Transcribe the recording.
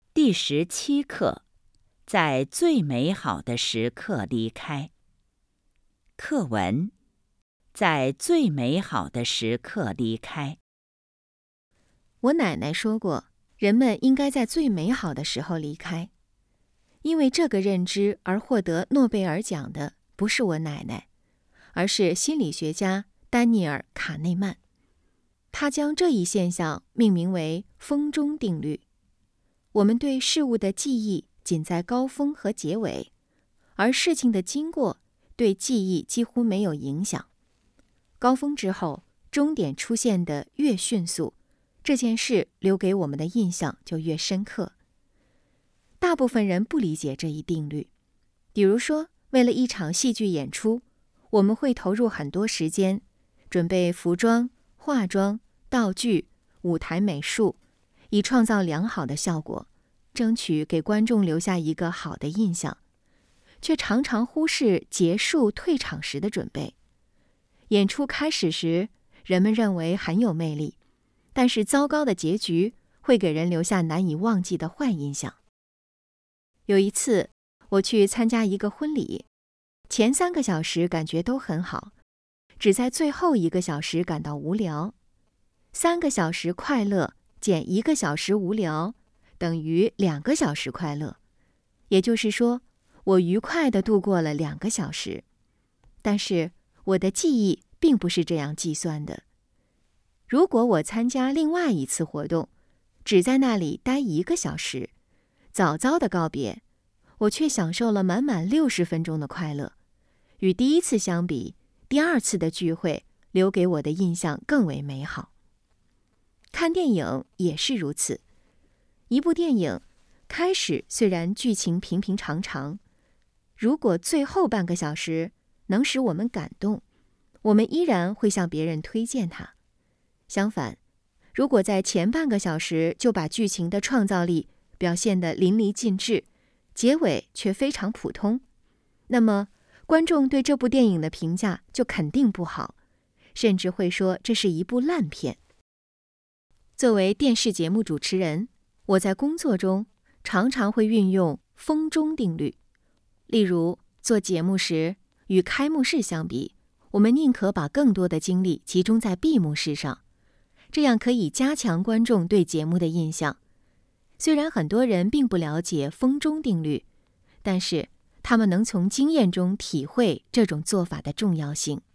第17课，在最美好的时刻离开。课文：在最美好的时刻离开。 我奶奶说过，人们应该在最美好的时候离开。因为这个认知而获得诺贝尔奖的不是我奶奶，而是心理学家丹尼尔·卡内曼。他将这一现象命名为峰中定律。我们对事物的记忆仅在高峰和结尾，而事情的经过对记忆几乎没有影响。高峰之后，终点出现的越迅速，这件事留给我们的印象就越深刻。大部分人不理解这一定律。比如说，为了一场戏剧演出，我们会投入很多时间，准备服装、化妆、道具、舞台美术，以创造良好的效果，争取给观众留下一个好的印象，却常常忽视结束退场时的准备。演出开始时，人们认为很有魅力，但是糟糕的结局会给人留下难以忘记的坏印象。有一次，我去参加一个婚礼，前3个小时感觉都很好，只在最后1个小时感到无聊。3个小时快乐减1个小时无聊，等于2个小时快乐。也就是说，我愉快地度过了2个小时。但是我的记忆并不是这样计算的。如果我参加另外一次活动，只在那里待1个小时，早早的告别，我却享受了满满60分钟的快乐。与第一次相比，第2次的聚会留给我的印象更为美好。看电影也是如此。一部电影开始虽然剧情平平常常，如果最后半个小时能使我们感动，我们依然会向别人推荐它。相反，如果在前半个小时就把剧情的创造力表现得淋漓尽致，结尾却非常普通，那么观众对这部电影的评价就肯定不好，甚至会说这是一部烂片。作为电视节目主持人，我在工作中常常会运用峰中定律。例如，做节目时，与开幕式相比，我们宁可把更多的精力集中在闭幕式上，这样可以加强观众对节目的印象。虽然很多人并不了解峰中定律，但是他们能从经验中体会这种做法的重要性。